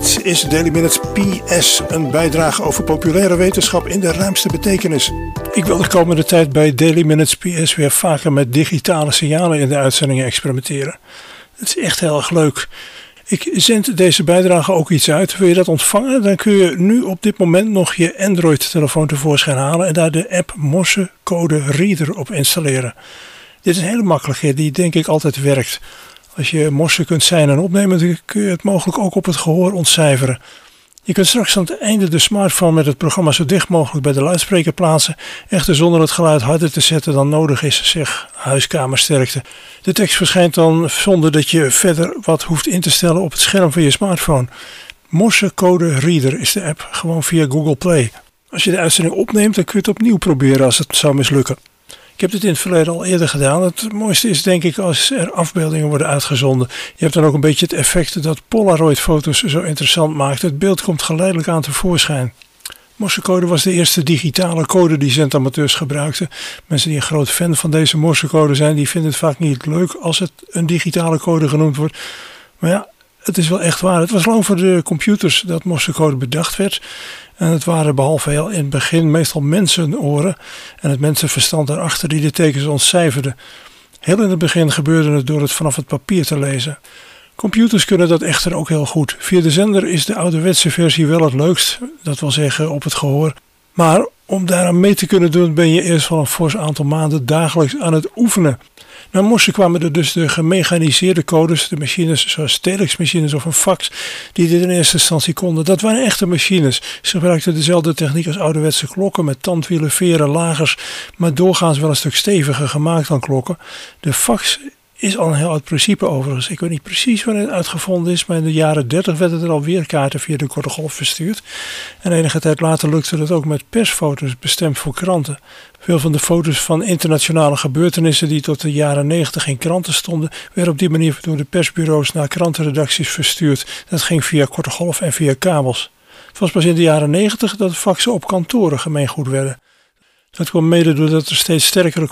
Dit is Daily Minutes PS, een bijdrage over populaire wetenschap in de ruimste betekenis. Ik wil de komende tijd bij Daily Minutes PS weer vaker met digitale signalen in de uitzendingen experimenteren. Het is echt heel erg leuk. Ik zend deze bijdrage ook iets uit. Wil je dat ontvangen? Dan kun je nu op dit moment nog je Android-telefoon tevoorschijn halen en daar de app Morse Code Reader op installeren. Dit is een hele makkelijke die denk ik altijd werkt. Als je Morse kunt zijn en opnemen, dan kun je het mogelijk ook op het gehoor ontcijferen. Je kunt straks aan het einde de smartphone met het programma zo dicht mogelijk bij de luidspreker plaatsen, echter zonder het geluid harder te zetten dan nodig is, zeg huiskamersterkte. De tekst verschijnt dan zonder dat je verder wat hoeft in te stellen op het scherm van je smartphone. Morse Code Reader is de app, gewoon via Google Play. Als je de uitzending opneemt, dan kun je het opnieuw proberen als het zou mislukken. Ik heb dit in het verleden al eerder gedaan. Het mooiste is denk ik als er afbeeldingen worden uitgezonden. Je hebt dan ook een beetje het effect dat Polaroid-foto's zo interessant maakt. Het beeld komt geleidelijk aan tevoorschijn. Morsecode was de eerste digitale code die zendamateurs gebruikten. Mensen die een groot fan van deze morsecode zijn, die vinden het vaak niet leuk als het een digitale code genoemd wordt. Maar ja, het is wel echt waar. Het was lang voor de computers dat morsecode bedacht werd. En het waren behalve in het begin meestal mensenoren en het mensenverstand daarachter die de tekens ontcijferden. Heel in het begin gebeurde het door het vanaf het papier te lezen. Computers kunnen dat echter ook heel goed. Via de zender is de ouderwetse versie wel het leukst, dat wil zeggen op het gehoor. Maar om daaraan mee te kunnen doen ben je eerst wel een fors aantal maanden dagelijks aan het oefenen. Na Morse kwamen er dus de gemechaniseerde codes, de machines zoals telexmachines of een fax, die dit in eerste instantie konden. Dat waren echte machines. Ze gebruikten dezelfde techniek als ouderwetse klokken met tandwielen, veren, lagers, maar doorgaans wel een stuk steviger gemaakt dan klokken. De fax is al een heel oud principe overigens. Ik weet niet precies wanneer het uitgevonden is, maar in de jaren 30 werden er al weerkaarten via de korte golf verstuurd. En enige tijd later lukte het ook met persfoto's bestemd voor kranten. Veel van de foto's van internationale gebeurtenissen die tot de jaren 90 in kranten stonden, werden op die manier door de persbureaus naar krantenredacties verstuurd. Dat ging via korte golf en via kabels. Het was pas in de jaren 90 dat faxen op kantoren gemeengoed werden. Dat kwam mede doordat er steeds sterkere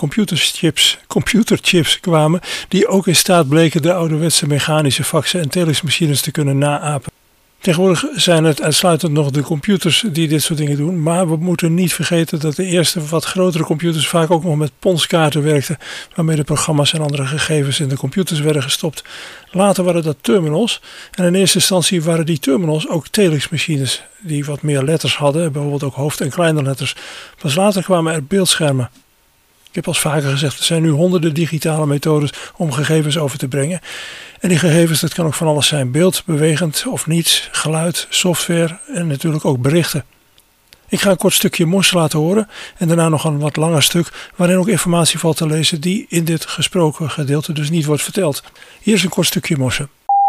computerchips kwamen die ook in staat bleken de ouderwetse mechanische faxen en telexmachines te kunnen naapen. Tegenwoordig zijn het uitsluitend nog de computers die dit soort dingen doen, maar we moeten niet vergeten dat de eerste wat grotere computers vaak ook nog met ponskaarten werkten, waarmee de programma's en andere gegevens in de computers werden gestopt. Later waren dat terminals en in eerste instantie waren die terminals ook telexmachines die wat meer letters hadden, bijvoorbeeld ook hoofd- en kleine letters. Pas later kwamen er beeldschermen. Ik heb al vaker gezegd, er zijn nu honderden digitale methodes om gegevens over te brengen. En die gegevens, dat kan ook van alles zijn. Beeld, bewegend of niets, geluid, software en natuurlijk ook berichten. Ik ga een kort stukje Morse laten horen en daarna nog een wat langer stuk waarin ook informatie valt te lezen die in dit gesproken gedeelte dus niet wordt verteld. Hier is een kort stukje Morse.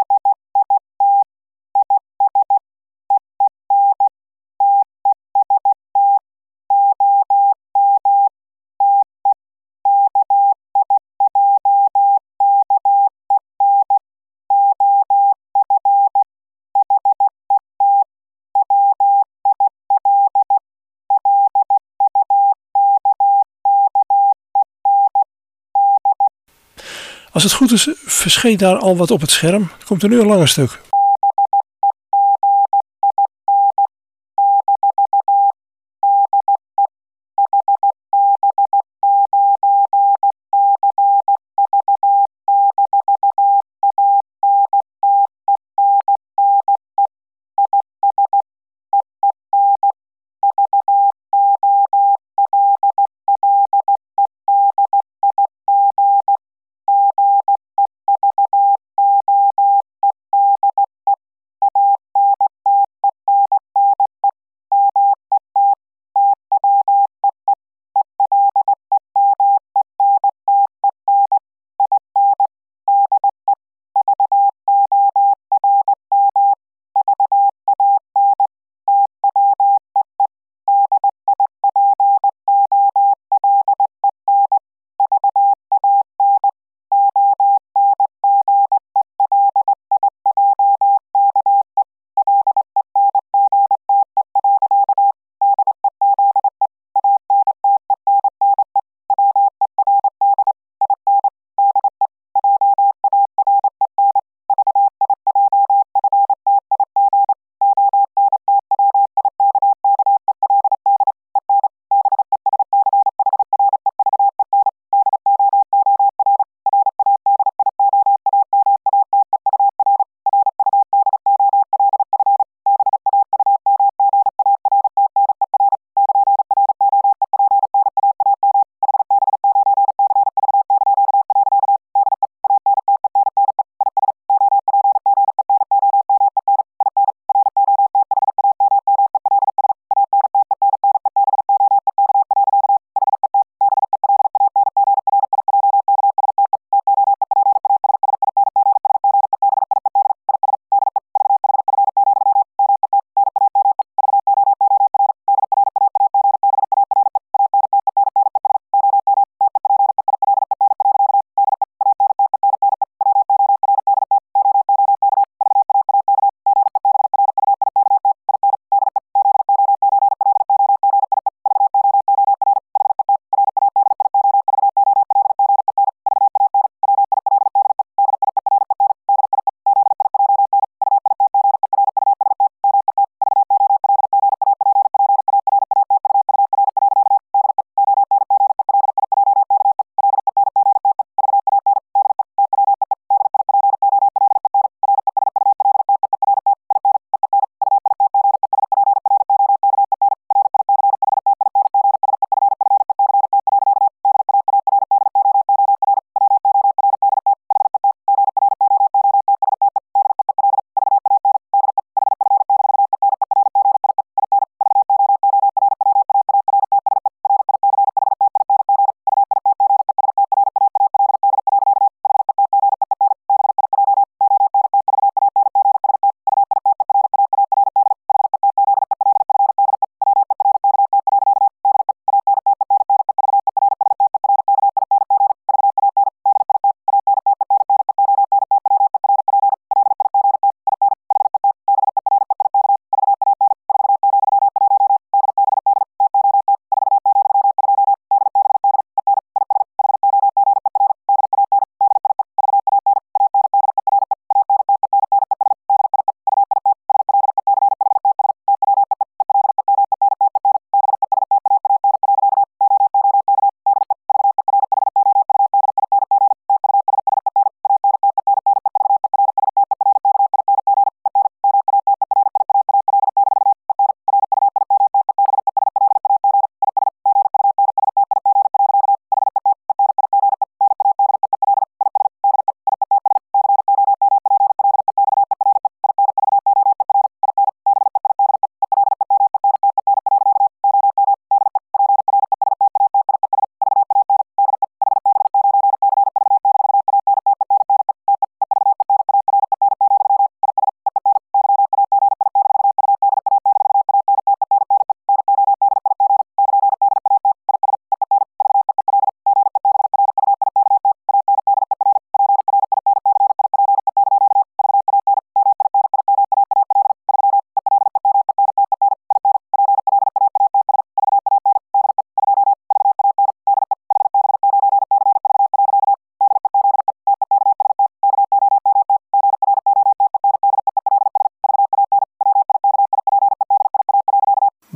Als het goed is, verscheen daar al wat op het scherm. Er komt er nu een langer stuk.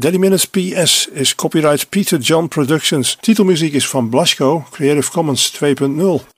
Daily Minutes PS is copyright Peter John Productions. Titelmuziek is van Blasco, Creative Commons 2.0.